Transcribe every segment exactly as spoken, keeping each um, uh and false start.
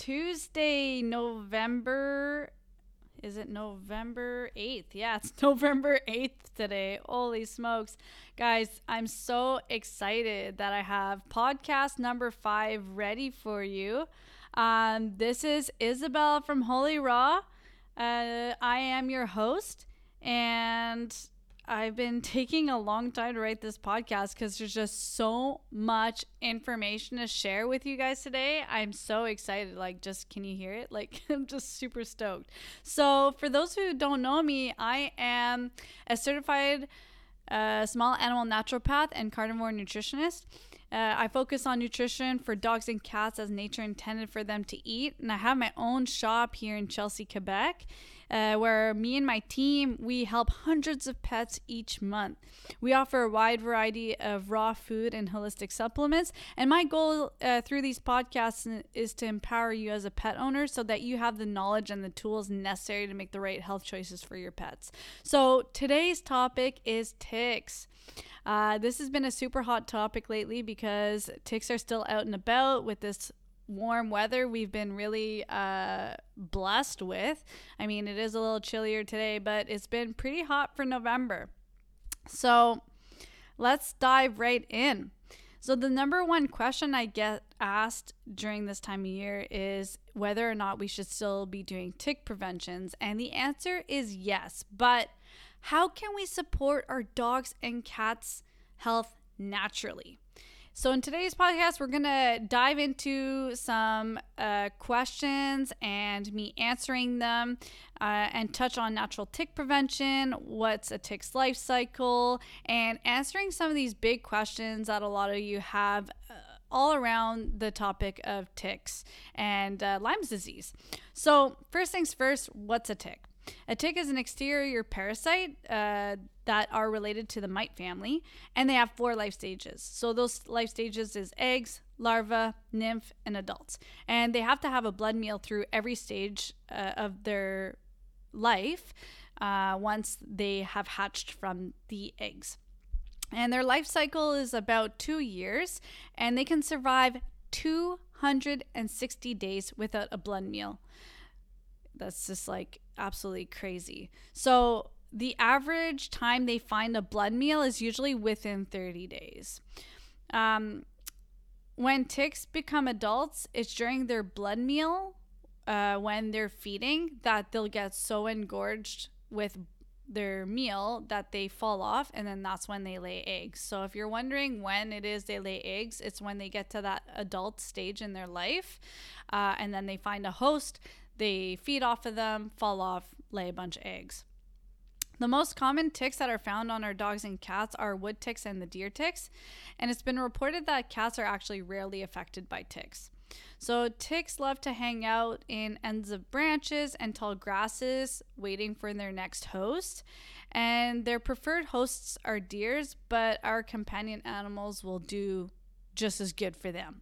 Tuesday, November. Is it November eighth? Yeah, it's November eighth today. Holy smokes. Guys, I'm so excited that I have podcast number five ready for you. Um, this is Isabel from Holy Raw. Uh, I am your host, and I've been taking a long time to write this podcast because there's just so much information to share with you guys today. I'm so excited. Like, just, can you hear it? Like, I'm just super stoked. So for those who don't know me, I am a certified uh, small animal naturopath and carnivore nutritionist. Uh, I focus on nutrition for dogs and cats as nature intended for them to eat. And I have my own shop here in Chelsea, Quebec, uh, where me and my team, we help hundreds of pets each month. We offer a wide variety of raw food and holistic supplements. And my goal uh, through these podcasts is to empower you as a pet owner so that you have the knowledge and the tools necessary to make the right health choices for your pets. So today's topic is ticks. Uh, this has been a super hot topic lately because ticks are still out and about with this warm weather we've been really uh, blessed with. I mean, it is a little chillier today, but it's been pretty hot for November. So let's dive right in. So the number one question I get asked during this time of year is whether or not we should still be doing tick preventions. And the answer is yes, but how can we support our dogs and cats' health naturally? So in today's podcast, we're going to dive into some uh, questions and me answering them uh, and touch on natural tick prevention, what's a tick's life cycle, and answering some of these big questions that a lot of you have uh, all around the topic of ticks and uh, Lyme's disease. So first things first, what's a tick? A tick is an exterior parasite uh, that are related to the mite family, and they have four life stages. So those life stages is eggs, larva, nymph, and adults. And they have to have a blood meal through every stage uh, of their life uh, once they have hatched from the eggs. And their life cycle is about two years, and they can survive two hundred sixty days without a blood meal. That's just like absolutely crazy. So the average time they find a blood meal is usually within thirty days. Um, when ticks become adults, it's during their blood meal, uh, when they're feeding, that they'll get so engorged with their meal that they fall off, and then that's when they lay eggs. So if you're wondering when it is they lay eggs, it's when they get to that adult stage in their life, uh, and then they find a host. They feed off of them, fall off, lay a bunch of eggs. The most common ticks that are found on our dogs and cats are wood ticks and the deer ticks. And it's been reported that cats are actually rarely affected by ticks. So ticks love to hang out in ends of branches and tall grasses, waiting for their next host. And their preferred hosts are deers, but our companion animals will do just as good for them.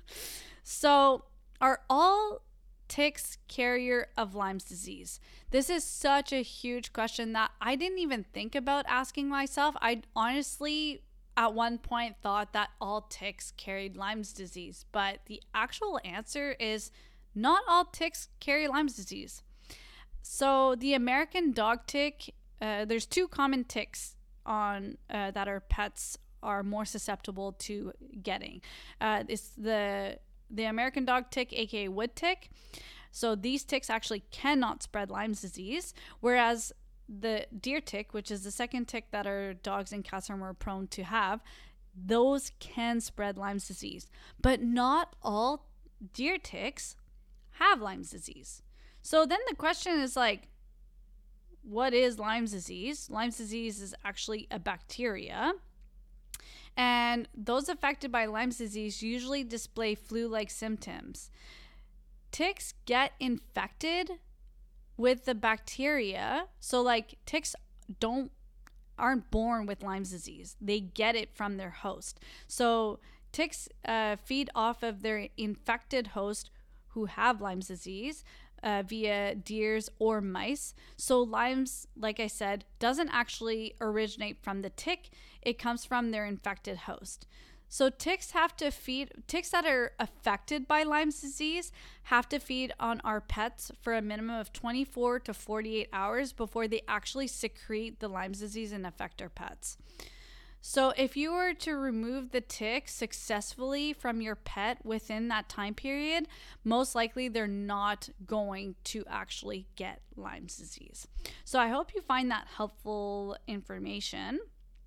So are all ticks carrier of Lyme's disease? This is such a huge question that I didn't even think about asking myself. I honestly at one point thought that all ticks carried Lyme's disease, but the actual answer is not all ticks carry Lyme's disease. So the American dog tick, uh, there's two common ticks on uh, that our pets are more susceptible to getting. Uh, it's the The American dog tick, aka wood tick. So these ticks actually cannot spread Lyme's disease, whereas the deer tick, which is the second tick that our dogs and cats are more prone to have, those can spread Lyme's disease. But not all deer ticks have Lyme's disease. So then the question is like, what is Lyme's disease? Lyme's disease is actually a bacteria. And those affected by Lyme's disease usually display flu-like symptoms. Ticks get infected with the bacteria. So like ticks don't aren't born with Lyme's disease. They get it from their host. So ticks uh, feed off of their infected host who have Lyme's disease uh, via deers or mice. So Lyme's, like I said, doesn't actually originate from the tick. It comes from their infected host. So ticks have to feed, ticks that are affected by Lyme's disease have to feed on our pets for a minimum of twenty-four to forty-eight hours before they actually secrete the Lyme's disease and affect our pets. So if you were to remove the tick successfully from your pet within that time period, most likely they're not going to actually get Lyme's disease. So I hope you find that helpful information.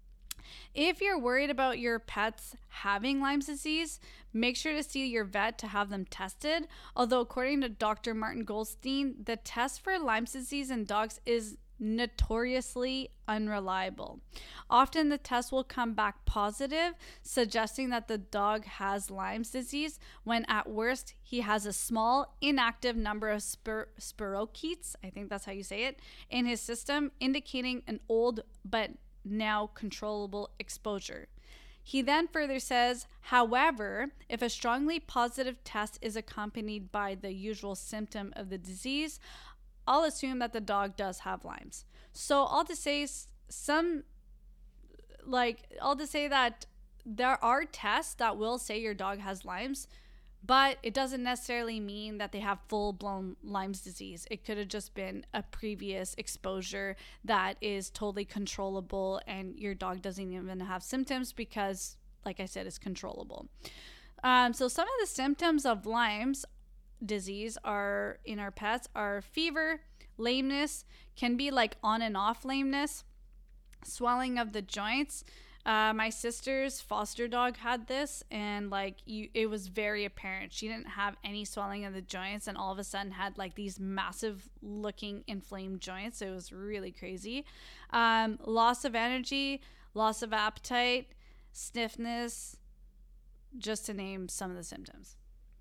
If you're worried about your pets having Lyme's disease, make sure to see your vet to have them tested. Although according to Doctor Martin Goldstein, the test for Lyme's disease in dogs is notoriously unreliable. Often the test will come back positive, suggesting that the dog has Lyme's disease, when at worst he has a small inactive number of spir- spirochetes, I think that's how you say it, in his system, indicating an old but now controllable exposure. He then further says, however, if a strongly positive test is accompanied by the usual symptom of the disease, I'll assume that the dog does have Lyme's. So all to say some, like, all to say that there are tests that will say your dog has Lyme's, but it doesn't necessarily mean that they have full-blown Lyme's disease. It could have just been a previous exposure that is totally controllable and your dog doesn't even have symptoms because, like I said, it's controllable. Um, so some of the symptoms of Lyme's disease are in our pets are fever, lameness, can be like on and off lameness, swelling of the joints. Uh, my sister's foster dog had this, and like you, it was very apparent. She didn't have any swelling of the joints, and all of a sudden had like these massive looking inflamed joints. It was really crazy. Um, loss of energy, loss of appetite, stiffness, just to name some of the symptoms.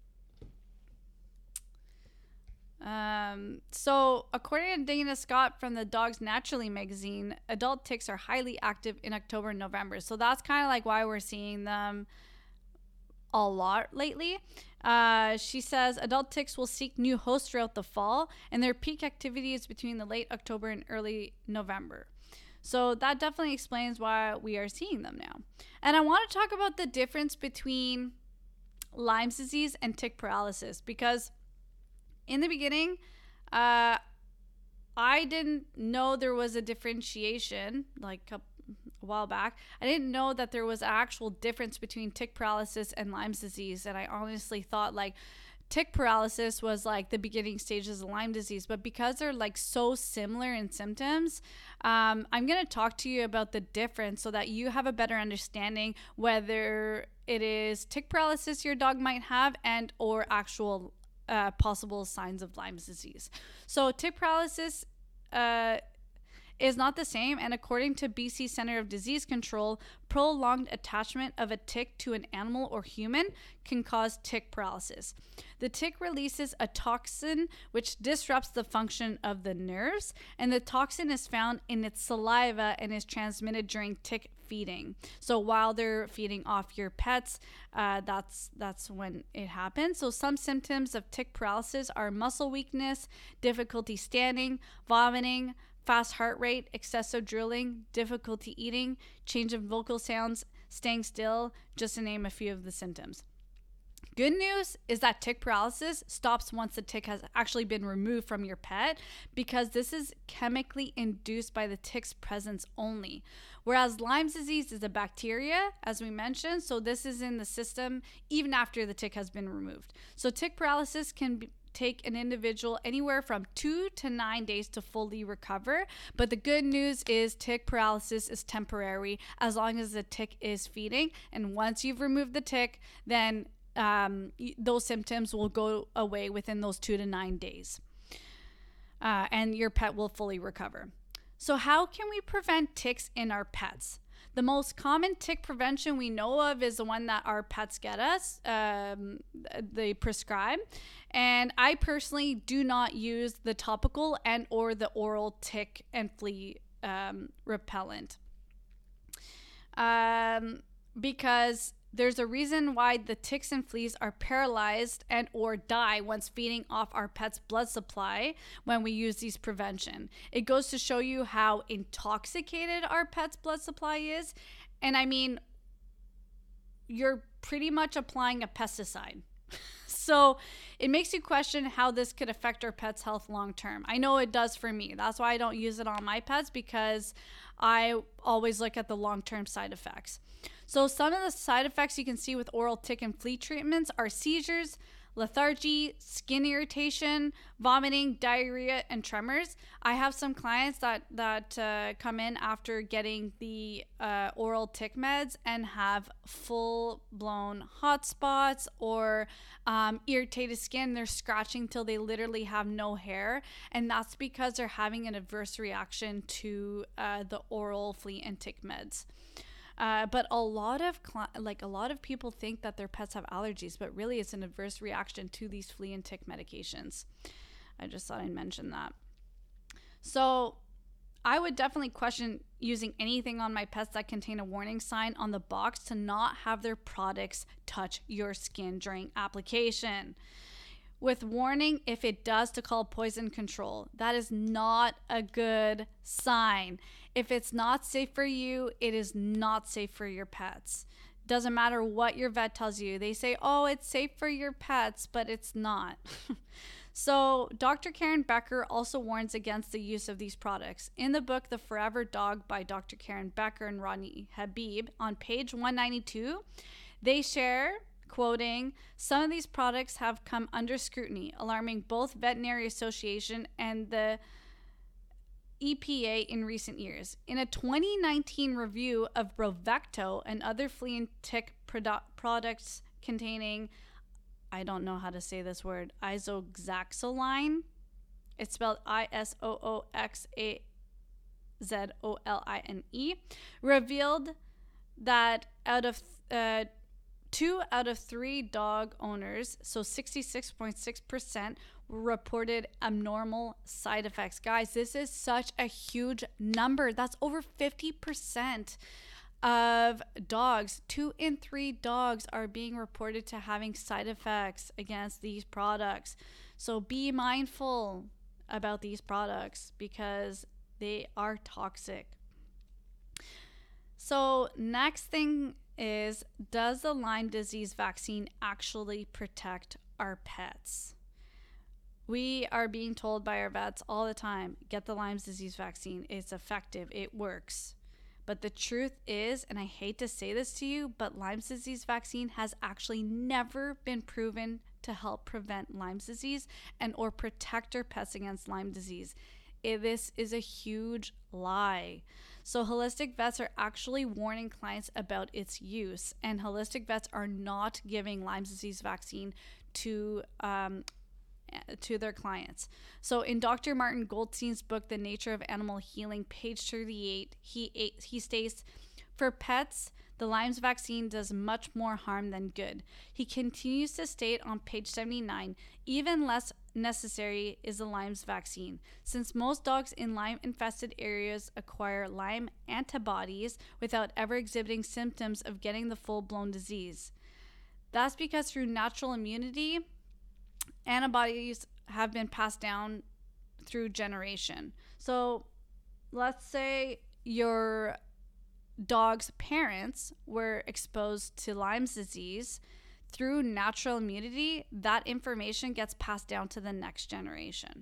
Um, so according to Dana Scott from the Dogs Naturally magazine, adult ticks are highly active in October and November. So that's kind of like why we're seeing them a lot lately. Uh, she says adult ticks will seek new hosts throughout the fall, and their peak activity is between the late October and early November. So that definitely explains why we are seeing them now. And I want to talk about the difference between Lyme's disease and tick paralysis, because in the beginning, uh, I didn't know there was a differentiation, like a, a while back. I didn't know that there was an actual difference between tick paralysis and Lyme's disease. And I honestly thought like tick paralysis was like the beginning stages of Lyme disease. But because they're like so similar in symptoms, um, I'm going to talk to you about the difference so that you have a better understanding whether it is tick paralysis your dog might have and or actual Uh, possible signs of Lyme's disease. So tick paralysis uh, is not the same, and according to B C Center of Disease Control, prolonged attachment of a tick to an animal or human can cause tick paralysis. The tick releases a toxin which disrupts the function of the nerves, and the toxin is found in its saliva and is transmitted during tick feeding. So while they're feeding off your pets, uh, that's that's when it happens. So some symptoms of tick paralysis are muscle weakness, difficulty standing, vomiting, fast heart rate, excessive drooling, difficulty eating, change of vocal sounds, staying still, just to name a few of the symptoms. Good news is that tick paralysis stops once the tick has actually been removed from your pet, because this is chemically induced by the tick's presence only. Whereas Lyme's disease is a bacteria, as we mentioned, so this is in the system even after the tick has been removed. So tick paralysis can be take an individual anywhere from two to nine days to fully recover. But the good news is tick paralysis is temporary as long as the tick is feeding. And once you've removed the tick, then um, those symptoms will go away within those two to nine days. Uh, and your pet will fully recover. So how can we prevent ticks in our pets? The most common tick prevention we know of is the one that our pets get us, um, they prescribe. And I personally do not use the topical and or the oral tick and flea um, repellent. Um, because there's a reason why the ticks and fleas are paralyzed and or die once feeding off our pet's blood supply when we use these prevention. It goes to show you how intoxicated our pet's blood supply is. And I mean, you're pretty much applying a pesticide. So it makes you question how this could affect our pet's health long term. I know it does for me. That's why I don't use it on my pets, because I always look at the long term side effects. So some of the side effects you can see with oral tick and flea treatments are seizures, lethargy, skin irritation, vomiting, diarrhea, and tremors. I have some clients that that uh, come in after getting the uh, oral tick meds and have full-blown hot spots or um, irritated skin. They're scratching till they literally have no hair, and that's because they're having an adverse reaction to uh, the oral flea and tick meds. Uh, but a lot of cl- like a lot of people think that their pets have allergies, but really it's an adverse reaction to these flea and tick medications. I just thought I'd mention that. So I would definitely question using anything on my pets that contain a warning sign on the box to not have their products touch your skin during application. With warning, if it does, to call poison control. That is not a good sign. If it's not safe for you, it is not safe for your pets. Doesn't matter what your vet tells you. They say, oh, it's safe for your pets, but it's not. So Doctor Karen Becker also warns against the use of these products. In the book, The Forever Dog by Doctor Karen Becker and Rodney Habib, on page one ninety-two, they share, quoting, some of these products have come under scrutiny, alarming both Veterinary Association and the E P A in recent years. In a twenty nineteen review of Brovecto and other flea and tick produ- products containing, I don't know how to say this word, isoxazoline, it's spelled I S O O X A Z O L I N E, revealed that out of uh, two out of three dog owners, so sixty-six point six percent, reported abnormal side effects. Guys, this is such a huge number. That's over fifty percent of dogs. Two in three dogs are being reported to having side effects against these products. So be mindful about these products because they are toxic. So next thing is, does the Lyme disease vaccine actually protect our pets? We are being told by our vets all the time, get the Lyme disease vaccine. It's effective. It works. But the truth is, and I hate to say this to you, but Lyme disease vaccine has actually never been proven to help prevent Lyme disease and or protect our pets against Lyme disease. It, this is a huge lie. So holistic vets are actually warning clients about its use, and holistic vets are not giving Lyme disease vaccine to um, to their clients. So in Doctor Martin Goldstein's book, The Nature of Animal Healing, page thirty-eight, he he states, for pets, the Lyme's vaccine does much more harm than good. He continues to state on page seventy-nine, even less necessary is the Lyme's vaccine, since most dogs in Lyme-infested areas acquire Lyme antibodies without ever exhibiting symptoms of getting the full-blown disease. That's because through natural immunity, antibodies have been passed down through generation. So let's say your dog's parents were exposed to Lyme's disease. Through natural immunity, that information gets passed down to the next generation.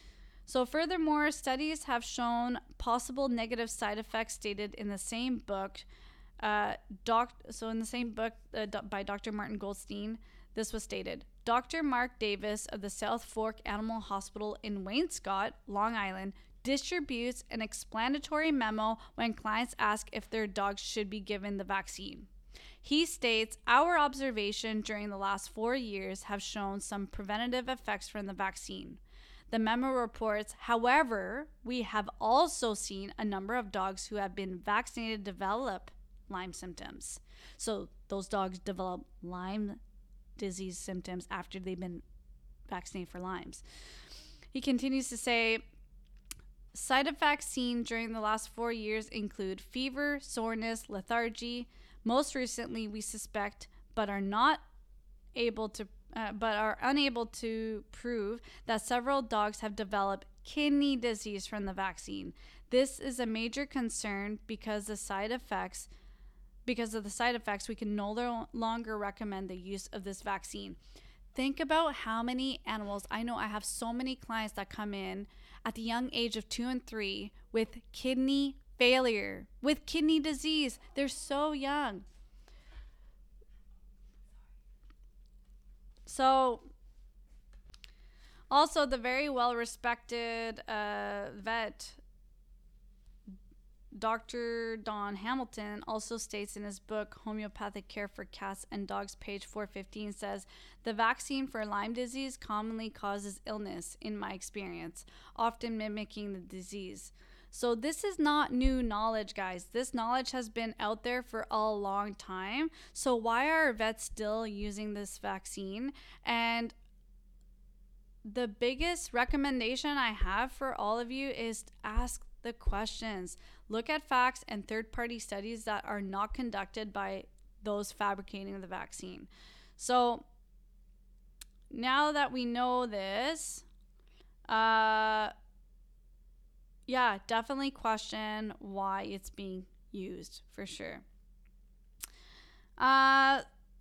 So furthermore, studies have shown possible negative side effects stated in the same book. Uh, doc- so in the same book uh, by Doctor Martin Goldstein, this was stated. Doctor Mark Davis of the South Fork Animal Hospital in Wainscott, Long Island, distributes an explanatory memo when clients ask if their dogs should be given the vaccine. He states, our observation during the last four years have shown some preventative effects from the vaccine. The memo reports, however, we have also seen a number of dogs who have been vaccinated develop Lyme symptoms. So those dogs develop Lyme disease symptoms after they've been vaccinated for Lyme's. He continues to say, side effects seen during the last four years include fever, soreness, lethargy. Most recently, we suspect, but are not able to, uh, but are unable to prove that several dogs have developed kidney disease from the vaccine. This is a major concern because the side effects because of the side effects, we can no lo- longer recommend the use of this vaccine. Think about how many animals. I know I have so many clients that come in at the young age of two and three with kidney failure, with kidney disease. They're so young. So, also, the very well-respected uh, vet, Doctor Don Hamilton, also states in his book, Homeopathic Care for Cats and Dogs, page four fifteen, says, the vaccine for Lyme disease commonly causes illness, in my experience, often mimicking the disease. So this is not new knowledge, guys. This knowledge has been out there for a long time. So why are vets still using this vaccine? And the biggest recommendation I have for all of you is ask the questions. Look at facts and third-party studies that are not conducted by those fabricating the vaccine. So now that we know this, uh, yeah, definitely question why it's being used, for sure. Uh,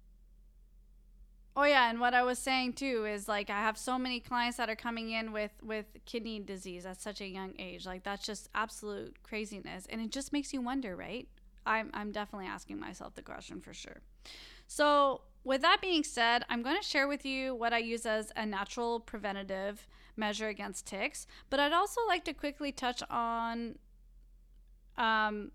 oh yeah, and what I was saying too is, like, I have so many clients that are coming in with, with kidney disease at such a young age. Like, that's just absolute craziness. And it just makes you wonder, right? I'm, I'm definitely asking myself the question for sure. So with that being said, I'm going to share with you what I use as a natural preventative measure against ticks, but I'd also like to quickly touch on, um,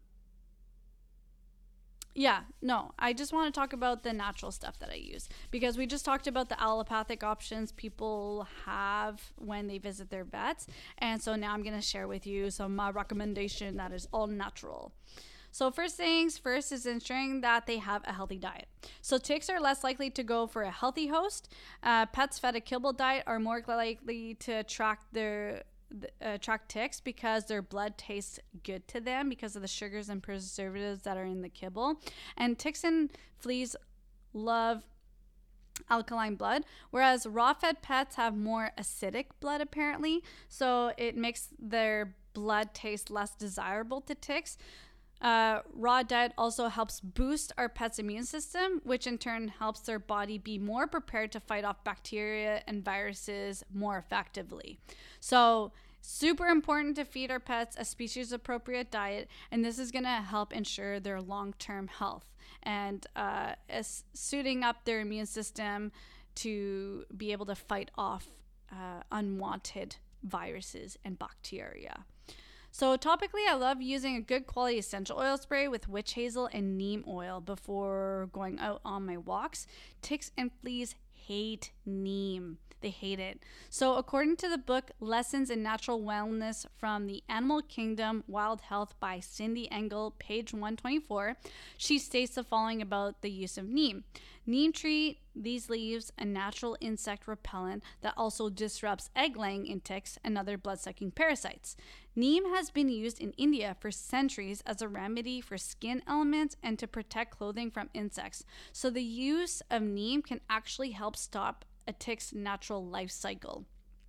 yeah, no, I just want to talk about the natural stuff that I use, because we just talked about the allopathic options people have when they visit their vets. And so now I'm going to share with you some uh, recommendation that is all natural. So first things first is ensuring that they have a healthy diet. So ticks are less likely to go for a healthy host. Uh, pets fed a kibble diet are more likely to attract their uh, attract ticks because their blood tastes good to them because of the sugars and preservatives that are in the kibble. And ticks and fleas love alkaline blood, whereas raw-fed pets have more acidic blood apparently. So it makes their blood taste less desirable to ticks. Uh, raw diet also helps boost our pet's immune system, which in turn helps their body be more prepared to fight off bacteria and viruses more effectively. So super important to feed our pets a species appropriate diet, and this is going to help ensure their long-term health and uh, is suiting up their immune system to be able to fight off uh, unwanted viruses and bacteria. So topically, I love using a good quality essential oil spray with witch hazel and neem oil before going out on my walks. Ticks and fleas hate neem. They hate it. So according to the book Lessons in Natural Wellness from the Animal Kingdom Wild Health by Cindy Engel, page one twenty-four, she states the following about the use of neem. Neem tree, these leaves, a natural insect repellent that also disrupts egg laying in ticks and other blood-sucking parasites. Neem has been used in India for centuries as a remedy for skin ailments and to protect clothing from insects. So the use of neem can actually help stop a tick's natural life cycle.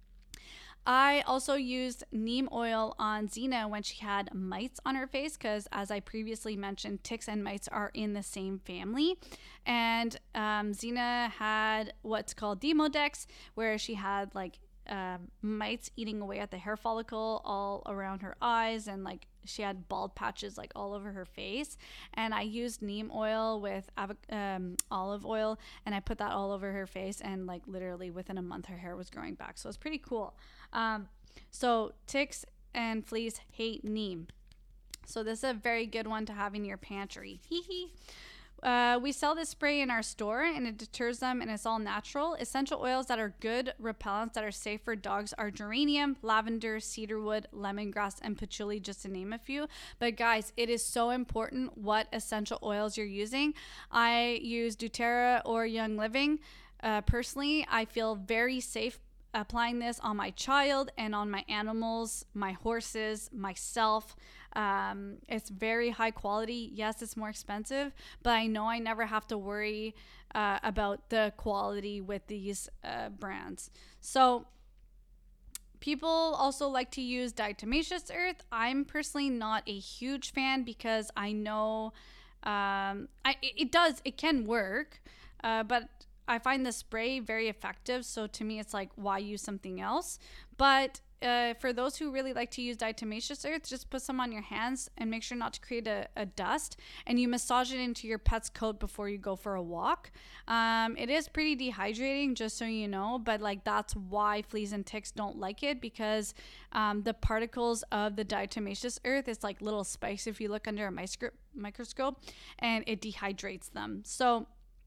I also used neem oil on Xena when she had mites on her face because, as I previously mentioned, ticks and mites are in the same family. And um, Xena had what's called Demodex, where she had like uh, mites eating away at the hair follicle all around her eyes, and like she had bald patches like all over her face. And I used neem oil with av- um, olive oil, and I put that all over her face, and like literally within a month her hair was growing back. So it's pretty cool. Um, so ticks and fleas hate neem. So this is a very good one to have in your pantry. Hee hee. Uh, we sell this spray in our store, and it deters them, and it's all natural. Essential oils that are good repellents that are safe for dogs are geranium, lavender, cedarwood, lemongrass, and patchouli, just to name a few. But guys, it is so important what essential oils you're using. I use doTERRA or Young Living. Uh, personally, I feel very safe applying this on my child and on my animals, my horses, myself. Um, it's very high quality. Yes, it's more expensive, but I know I never have to worry uh, about the quality with these uh, brands. So people also like to use diatomaceous earth. I'm personally not a huge fan because I know Um, I it, it does it can work, uh, but I find the spray very effective. So to me, it's like, why use something else? But uh, for those who really like to use diatomaceous earth, just put some on your hands and make sure not to create a, a dust. And you massage it into your pet's coat before you go for a walk. Um, it is pretty dehydrating, just so you know. But like that's why fleas and ticks don't like it, because um, the particles of the diatomaceous earth, it's like little spikes if you look under a microscope, microscope, and it dehydrates them. So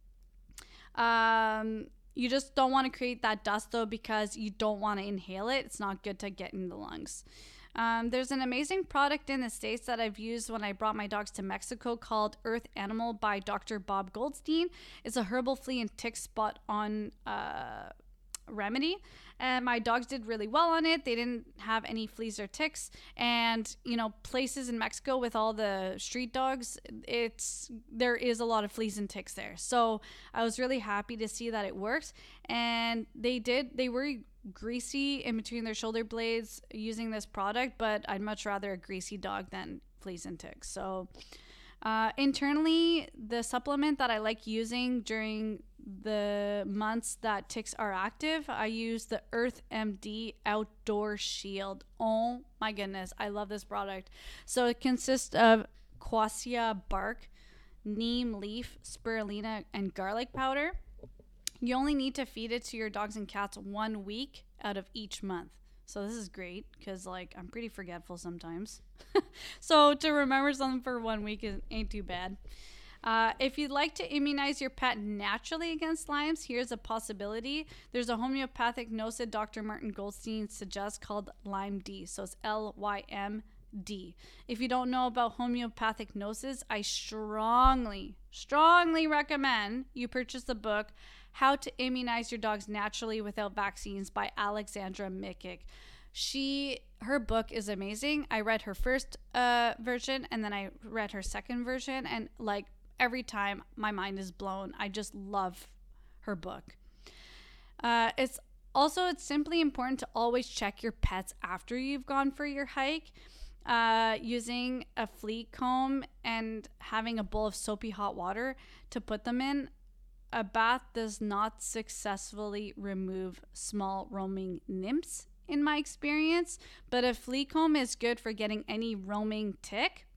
um you just don't want to create that dust though, because you don't want to inhale it. It's not good to get in the lungs. Um, there's an amazing product in the States that I've used when I brought my dogs to Mexico called Earth Animal by Doctor Bob Goldstein. It's a herbal flea and tick spot on uh, remedy, and my dogs did really well on it. They didn't have any fleas or ticks. And you know, places in Mexico with all the street dogs, it's there is a lot of fleas and ticks there. So I was really happy to see that it works. And they did they were greasy in between their shoulder blades using this product, but I'd much rather a greasy dog than fleas and ticks. So uh, internally, the supplement that I like using during the months that ticks are active, I use the Earth M D Outdoor Shield. Oh my goodness, I love this product. So it consists of quassia bark, neem leaf, spirulina, and garlic powder. You only need to feed it to your dogs and cats one week out of each month. So this is great, because like I'm pretty forgetful sometimes. So to remember something for one week is, ain't too bad. Uh, if you'd like to immunize your pet naturally against Lyme's, here's a possibility. There's a homeopathic NOCID Doctor Martin Goldstein suggests called Lyme D. So it's L Y M D. If you don't know about homeopathic NOCIDs, I strongly, strongly recommend you purchase the book How to Immunize Your Dogs Naturally Without Vaccines by Alexandra Mikic. She, her book is amazing. I read her first uh, version, and then I read her second version, and like every time my mind is blown. I just love her book. Uh, it's also, it's simply important to always check your pets after you've gone for your hike. Uh, using a flea comb and having a bowl of soapy hot water to put them in. A bath does not successfully remove small roaming nymphs, in my experience, but a flea comb is good for getting any roaming tick.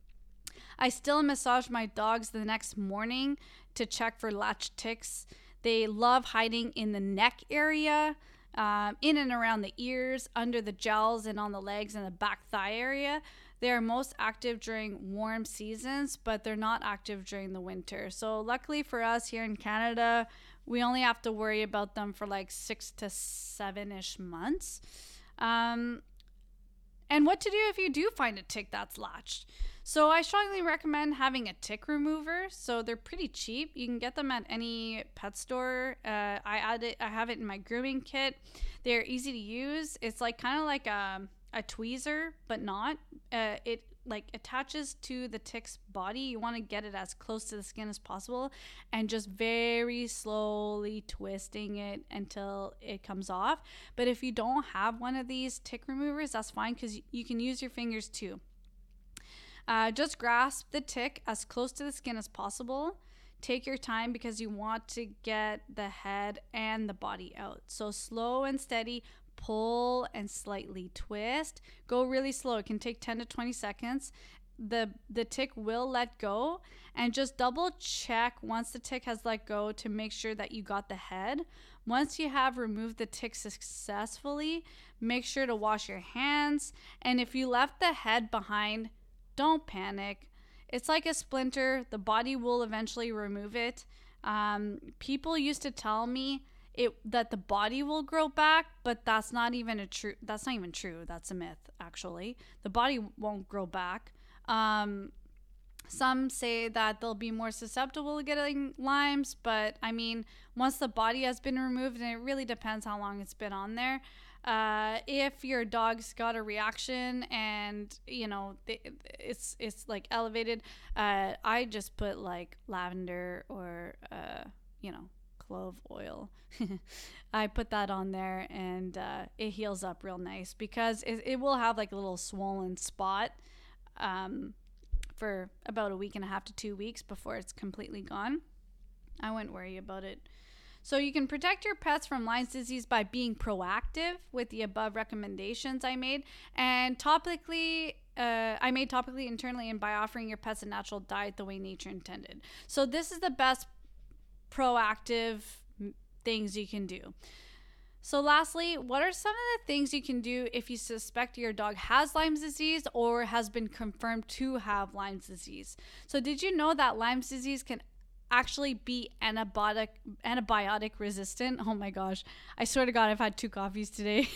I still massage my dogs the next morning to check for latch ticks. They love hiding in the neck area, um, in and around the ears, under the jowls, and on the legs and the back thigh area. They are most active during warm seasons, but they're not active during the winter. So luckily for us here in Canada, we only have to worry about them for like six to seven-ish months. Um, and what to do if you do find a tick that's latched. So I strongly recommend having a tick remover. So they're pretty cheap. You can get them at any pet store. Uh, I add it. I have it in my grooming kit. They're easy to use. It's like kind of like a, a tweezer, but not. Uh, it like attaches to the tick's body. You want to get it as close to the skin as possible, and just very slowly twisting it until it comes off. But if you don't have one of these tick removers, that's fine, because you can use your fingers too. Uh, just grasp the tick as close to the skin as possible. Take your time, because you want to get the head and the body out. So slow and steady, pull and slightly twist. Go really slow. It can take ten to twenty seconds. The the tick will let go, and just double check once the tick has let go to make sure that you got the head. Once you have removed the tick successfully, make sure to wash your hands. And if you left the head behind, don't panic. It's like a splinter. The body will eventually remove it. Um, people used to tell me it that the body will grow back, but that's not even a true. That's not even true. That's a myth, actually. The body won't grow back. Um, some say that they'll be more susceptible to getting Lyme's, but I mean, once the body has been removed, and it really depends how long it's been on there. Uh, if your dog's got a reaction and you know it's it's like elevated, uh, I just put like lavender or uh, you know clove oil. I put that on there, and uh, it heals up real nice, because it, it will have like a little swollen spot um, for about a week and a half to two weeks before it's completely gone. I wouldn't worry about it. So you can protect your pets from Lyme's disease by being proactive with the above recommendations I made. And topically, uh, I made topically, internally, and by offering your pets a natural diet the way nature intended. So this is the best proactive things you can do. So lastly, what are some of the things you can do if you suspect your dog has Lyme's disease or has been confirmed to have Lyme's disease? So did you know that Lyme's disease can actually be antibiotic antibiotic resistant? Oh my gosh, I swear to God, I've had two coffees today.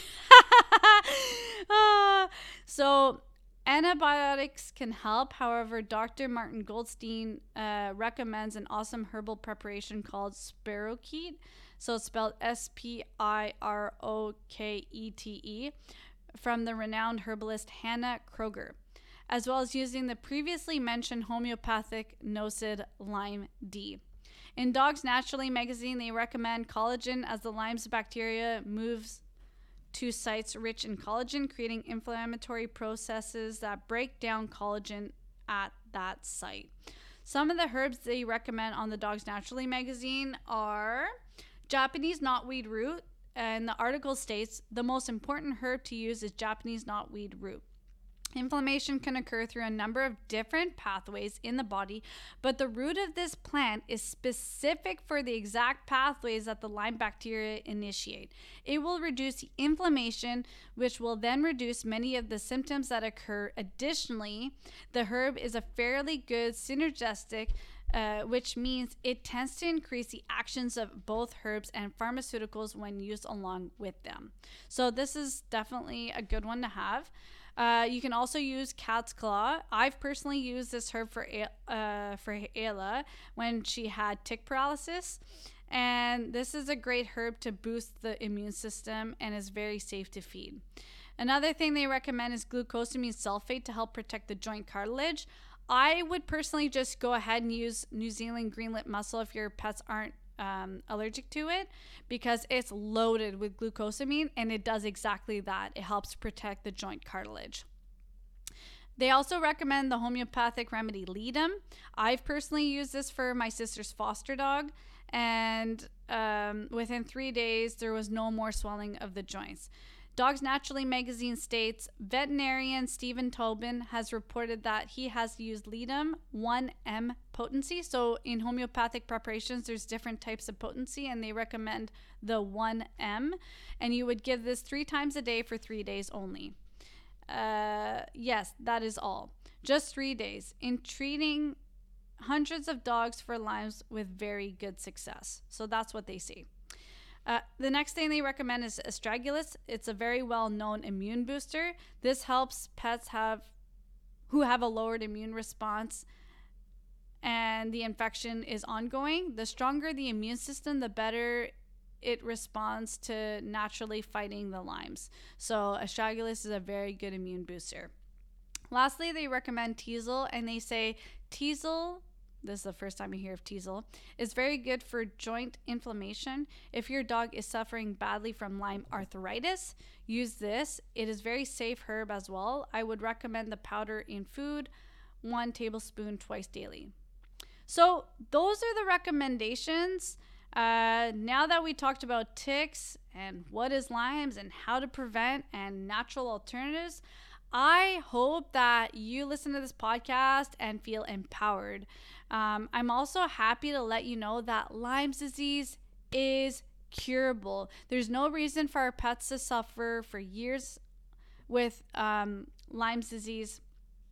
uh, so antibiotics can help. However, Doctor Martin Goldstein uh, recommends an awesome herbal preparation called Spirochete. So it's spelled S P I R O K E T E, from the renowned herbalist Hannah Kroger, as well as using the previously mentioned homeopathic Nocid Lyme D. In Dogs Naturally magazine, they recommend collagen as the Lyme's bacteria moves to sites rich in collagen, creating inflammatory processes that break down collagen at that site. Some of the herbs they recommend on the Dogs Naturally magazine are Japanese knotweed root, and the article states the most important herb to use is Japanese knotweed root. Inflammation can occur through a number of different pathways in the body, but the root of this plant is specific for the exact pathways that the Lyme bacteria initiate. It will reduce the inflammation, which will then reduce many of the symptoms that occur. Additionally, the herb is a fairly good synergistic, Uh, which means it tends to increase the actions of both herbs and pharmaceuticals when used along with them. So this is definitely a good one to have. Uh, you can also use cat's claw. I've personally used this herb for uh, for Ayla when she had tick paralysis. And this is a great herb to boost the immune system and is very safe to feed. Another thing they recommend is glucosamine sulfate to help protect the joint cartilage. I would personally just go ahead and use New Zealand green lip mussel if your pets aren't um, allergic to it, because it's loaded with glucosamine and it does exactly that. It helps protect the joint cartilage. They also recommend the homeopathic remedy Ledum. I've personally used this for my sister's foster dog, and um, within three days there was no more swelling of the joints. Dogs Naturally magazine states veterinarian Stephen Tobin has reported that he has used Ledum one M potency. So in homeopathic preparations, there's different types of potency, and they recommend the one M. And you would give this three times a day for three days only. Uh, yes, that is all. Just three days. In treating hundreds of dogs for Lyme's with very good success. So that's what they say. Uh, the next thing they recommend is Astragalus. It's a very well-known immune booster. This helps pets have who have a lowered immune response and the infection is ongoing. The stronger the immune system, the better it responds to naturally fighting the Lymes. So Astragalus is a very good immune booster. Lastly, they recommend Teasel, and they say Teasel, this is the first time you hear of Teasel, is very good for joint inflammation. If your dog is suffering badly from Lyme arthritis, use this. It is very safe herb as well. I would recommend the powder in food, one tablespoon twice daily. So those are the recommendations. Uh, now that we talked about ticks and what is Lyme's and how to prevent and natural alternatives, I hope that you listen to this podcast and feel empowered. Um, I'm also happy to let you know that Lyme's disease is curable. There's no reason for our pets to suffer for years with um, Lyme's disease.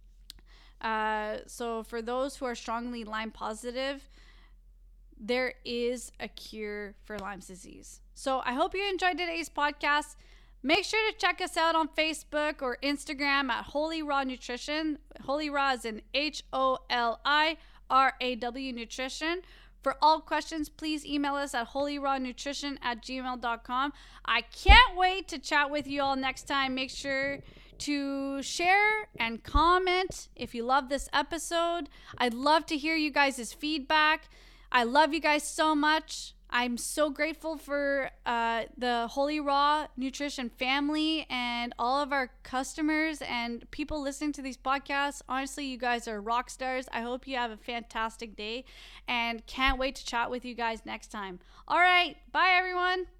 Uh, so for those who are strongly Lyme positive, there is a cure for Lyme's disease. So I hope you enjoyed today's podcast. Make sure to check us out on Facebook or Instagram at Holy Raw Nutrition. Holy Raw is in H O L I R A W Nutrition. For all questions, please email us at holyrawnutrition at gmail dot com. I can't wait to chat with you all next time. Make sure to share and comment if you love this episode. I'd love to hear you guys' feedback. I love you guys so much. I'm so grateful for uh, the Holy Raw Nutrition family and all of our customers and people listening to these podcasts. Honestly, you guys are rock stars. I hope you have a fantastic day and can't wait to chat with you guys next time. All right. Bye, everyone.